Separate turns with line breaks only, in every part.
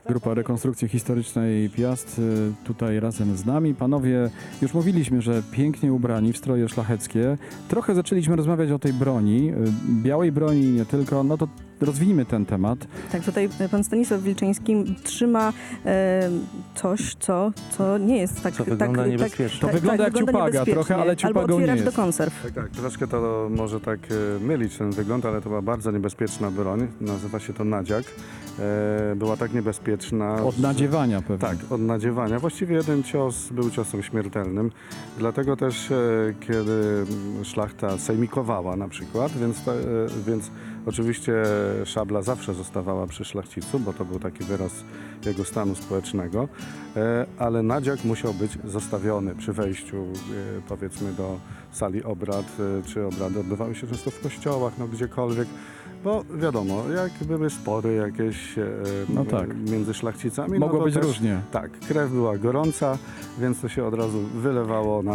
Grupa Rekonstrukcji Historycznej Piast tutaj razem z nami. Panowie, już mówiliśmy, że pięknie ubrani w stroje szlacheckie. Trochę zaczęliśmy rozmawiać o tej broni, białej broni nie tylko, no to rozwijmy ten temat.
Tak, tutaj pan Stanisław Wilczyński trzyma coś, co nie jest tak...
Co wygląda niebezpiecznie.
To wygląda jak ciupaga trochę, ale ciupagą
albo otwieracz
nie
do
jest.
konserw.
Tak, troszkę to może tak mylić ten wygląd, ale to była bardzo niebezpieczna broń. Nazywa się to nadziak. Była tak niebezpieczna...
Od nadziewania pewnie.
Tak, od nadziewania. Właściwie jeden cios był ciosem śmiertelnym. Dlatego też, kiedy szlachta sejmikowała na przykład, więc oczywiście szabla zawsze zostawała przy szlachcicu, bo to był taki wyraz jego stanu społecznego, ale nadziak musiał być zostawiony przy wejściu, powiedzmy, do sali obrad, czy obrady odbywały się często w kościołach, no gdziekolwiek. Bo wiadomo, jak były spory jakieś
No tak.
między szlachcicami.
Mogło
to
być
też,
różnie.
Tak, krew była gorąca, więc to się od razu wylewało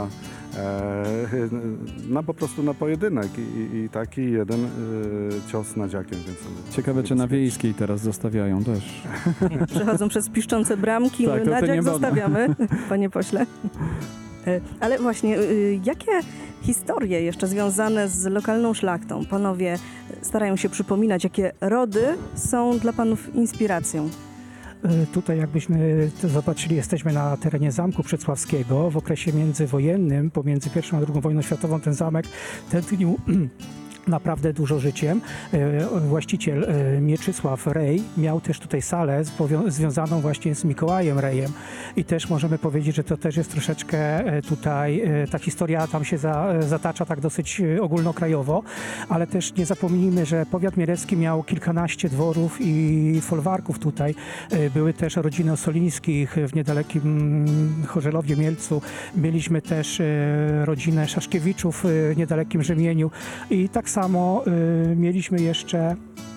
na po prostu na pojedynek i taki jeden cios nadziakiem. Więc
Ciekawe, czy na Wiejskiej teraz zostawiają też.
Przechodzą przez piszczące bramki,
Tak, to
nadziak
nie
zostawiamy, panie pośle. Ale właśnie, jakie historie jeszcze związane z lokalną szlachtą panowie starają się przypominać, jakie rody są dla panów inspiracją?
Tutaj jakbyśmy to zobaczyli, jesteśmy na terenie Zamku Przecławskiego. W okresie międzywojennym, pomiędzy I a II wojną światową, ten zamek tętnił naprawdę dużo życiem. Właściciel Mieczysław Rej miał też tutaj salę związaną właśnie z Mikołajem Rejem i też możemy powiedzieć, że to też jest troszeczkę tutaj, ta historia tam się zatacza tak dosyć ogólnokrajowo, ale też nie zapomnijmy, że powiat mielecki miał kilkanaście dworów i folwarków tutaj. Były też rodziny Osolińskich w niedalekim Chorzelowie, Mielcu. Mieliśmy też rodzinę Szaszkiewiczów w niedalekim Rzemieniu i tak samo mieliśmy jeszcze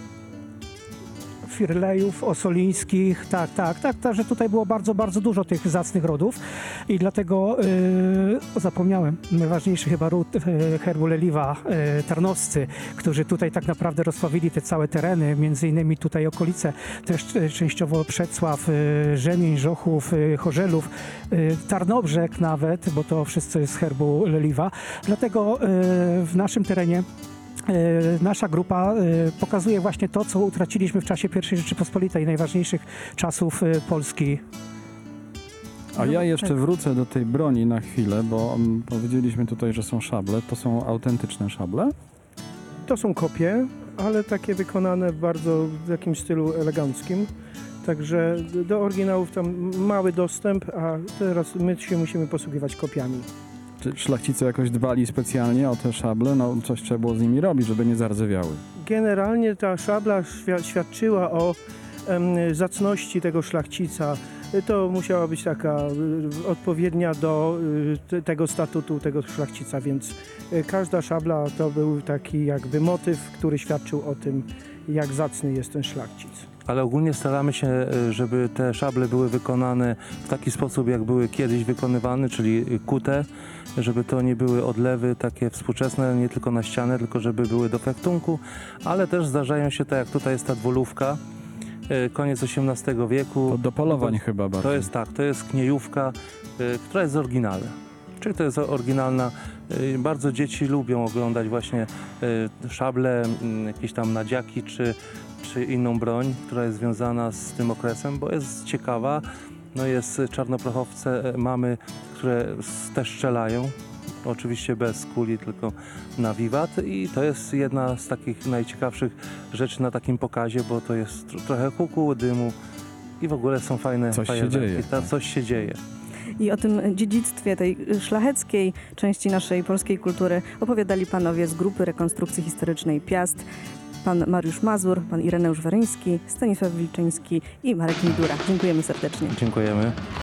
Firlejów, Osolińskich, tak, że tutaj było bardzo, bardzo dużo tych zacnych rodów i dlatego zapomniałem, najważniejszy chyba ród herbu Leliwa, Tarnowscy, którzy tutaj tak naprawdę rozsławili te całe tereny, między innymi tutaj okolice, też częściowo Przecław, Rzemień, Żochów, Chorzelów, Tarnobrzeg nawet, bo to wszystko jest z herbu Leliwa, dlatego w naszym terenie nasza grupa pokazuje właśnie to, co utraciliśmy w czasie I Rzeczypospolitej, najważniejszych czasów Polski.
A ja jeszcze wrócę do tej broni na chwilę, bo powiedzieliśmy tutaj, że są szable. To są autentyczne szable?
To są kopie, ale takie wykonane w bardzo w jakimś stylu eleganckim. Także do oryginałów tam mały dostęp, a teraz my się musimy posługiwać kopiami.
Czy szlachcice jakoś dbali specjalnie o te szable? No coś trzeba było z nimi robić, żeby nie zardzewiały.
Generalnie ta szabla świadczyła o zacności tego szlachcica. To musiała być taka odpowiednia do tego statutu tego szlachcica, więc każda szabla to był taki jakby motyw, który świadczył o tym, jak zacny jest ten szlachcic.
Ale ogólnie staramy się, żeby te szable były wykonane w taki sposób, jak były kiedyś wykonywane, czyli kute, żeby to nie były odlewy takie współczesne, nie tylko na ścianę, tylko żeby były do fechtunku, ale też zdarzają się, tak jak tutaj jest ta dwulówka, koniec XVIII wieku.
To do polowań chyba bardziej.
To jest tak, to jest kniejówka, która jest z oryginale. Czyli to jest oryginalna. Bardzo dzieci lubią oglądać właśnie szable, jakieś tam nadziaki czy inną broń, która jest związana z tym okresem, bo jest ciekawa. No jest czarnoprochowce, mamy, które też strzelają, oczywiście bez kuli, tylko na wiwat i to jest jedna z takich najciekawszych rzeczy na takim pokazie, bo to jest trochę huku, dymu i w ogóle są fajne
Coś się
fajerwerki.
dzieje.
Coś się dzieje.
I o tym dziedzictwie tej szlacheckiej części naszej polskiej kultury opowiadali panowie z Grupy Rekonstrukcji Historycznej Piast. Pan Mariusz Mazur, pan Ireneusz Weryński, Stanisław Wilczyński i Marek Midura. Dziękujemy serdecznie.
Dziękujemy.